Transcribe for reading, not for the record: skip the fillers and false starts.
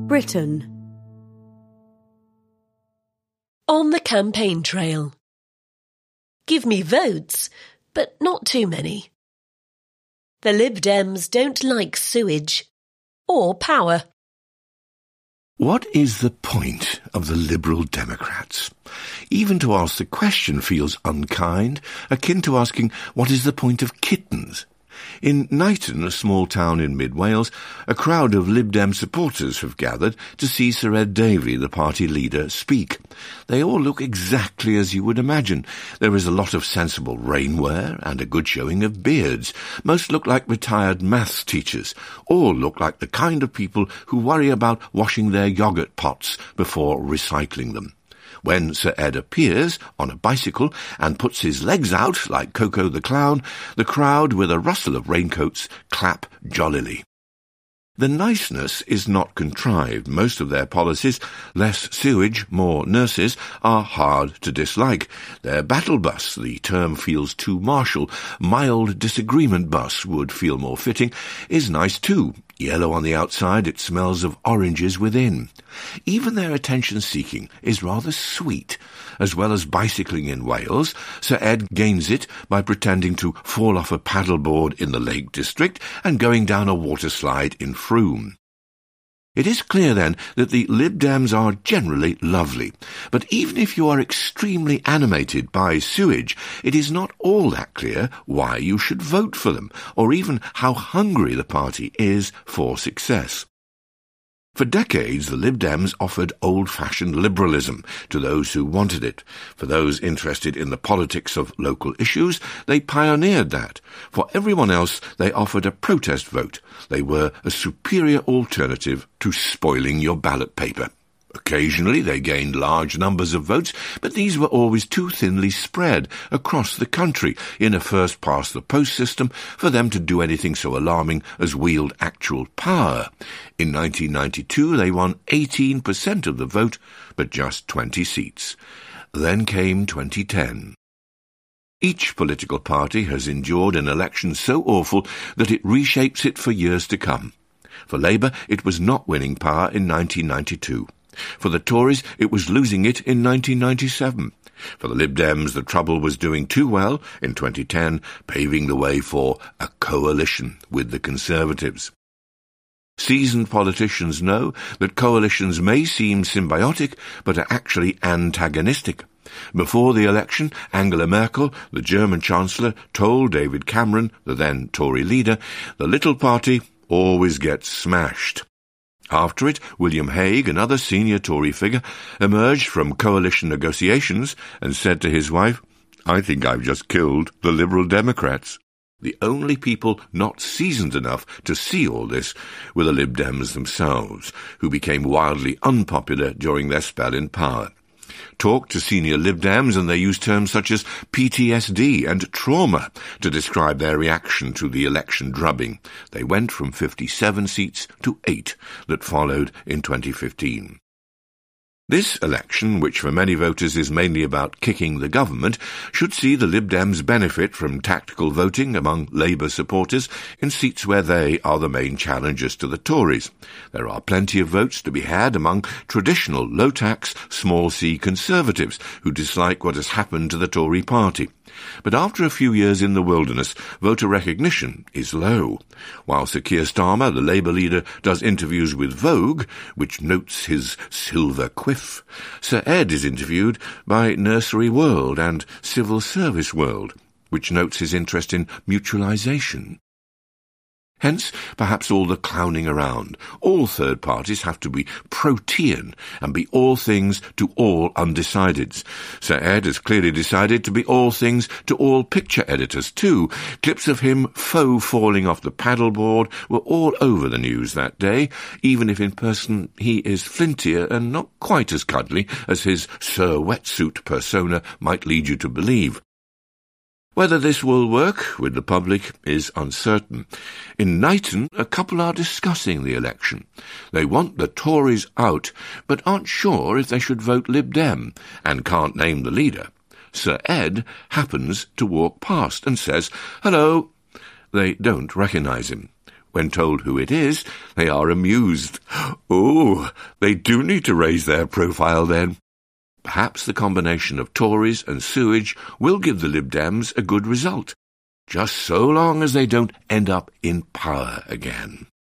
Britain. On the campaign trail. Give me votes, but not too many. The Lib Dems don't like sewage or power. What is the point of the Liberal Democrats? Even to ask the question feels unkind, akin to asking what is the point of kittens. In Knighton, a small town in mid-Wales, a crowd of Lib Dem supporters have gathered to see Sir Ed Davey, the party leader, speak. They all look exactly as you would imagine. There is a lot of sensible rainwear and a good showing of beards. Most look like retired maths teachers. All look like the kind of people who worry about washing their yoghurt pots before recycling them. When Sir Ed appears on a bicycle and puts his legs out like Coco the Clown, the crowd, with a rustle of raincoats, clap jollily. The niceness is not contrived. Most of their policies, less sewage, more nurses, are hard to dislike. Their battle bus, the term feels too martial, mild disagreement bus would feel more fitting, is nice too. Yellow on the outside, it smells of oranges within. Even their attention-seeking is rather sweet. As well as bicycling in Wales, Sir Ed gains it by pretending to fall off a paddleboard in the Lake District and going down a water slide in Frome. It is clear, then, that the Lib Dems are generally lovely. But even if you are extremely animated by sewage, it is not all that clear why you should vote for them, or even how hungry the party is for success. For decades, the Lib Dems offered old-fashioned liberalism to those who wanted it. For those interested in the politics of local issues, they pioneered that. For everyone else, they offered a protest vote. They were a superior alternative to spoiling your ballot paper. Occasionally they gained large numbers of votes, but these were always too thinly spread across the country in a first-past-the-post system for them to do anything so alarming as wield actual power. In 1992 they won 18% of the vote, but just 20 seats. Then came 2010. Each political party has endured an election so awful that it reshapes it for years to come. For Labour, it was not winning power in 1992. For the Tories, it was losing it in 1997. For the Lib Dems, the trouble was doing too well in 2010, paving the way for a coalition with the Conservatives. Seasoned politicians know that coalitions may seem symbiotic, but are actually antagonistic. Before the election, Angela Merkel, the German Chancellor, told David Cameron, the then Tory leader, the little party always gets smashed. After it, William Hague, another senior Tory figure, emerged from coalition negotiations and said to his wife, "I think I've just killed the Liberal Democrats." The only people not seasoned enough to see all this were the Lib Dems themselves, who became wildly unpopular during their spell in power. Talk to senior Lib Dems and they use terms such as PTSD and trauma to describe their reaction to the election drubbing. They went from 57 seats to 8 that followed in 2015. This election, which for many voters is mainly about kicking the government, should see the Lib Dems benefit from tactical voting among Labour supporters in seats where they are the main challengers to the Tories. There are plenty of votes to be had among traditional low-tax, small-c Conservatives who dislike what has happened to the Tory party. But after a few years in the wilderness, voter recognition is low. While Sir Keir Starmer, the Labour leader, does interviews with Vogue, which notes his silver quiff, Sir Ed is interviewed by Nursery World and Civil Service World, which notes his interest in mutualisation. Hence, perhaps all the clowning around. All third parties have to be protean and be all things to all undecideds. Sir Ed has clearly decided to be all things to all picture editors too. Clips of him faux falling off the paddleboard were all over the news that day, even if in person he is flintier and not quite as cuddly as his Sir Wetsuit persona might lead you to believe. Whether this will work with the public is uncertain. In Knighton, a couple are discussing the election. They want the Tories out, but aren't sure if they should vote Lib Dem, and can't name the leader. Sir Ed happens to walk past and says, "Hello." They don't recognise him. When told who it is, they are amused. Oh, they do need to raise their profile then. Perhaps the combination of Tories and sewage will give the Lib Dems a good result, just so long as they don't end up in power again.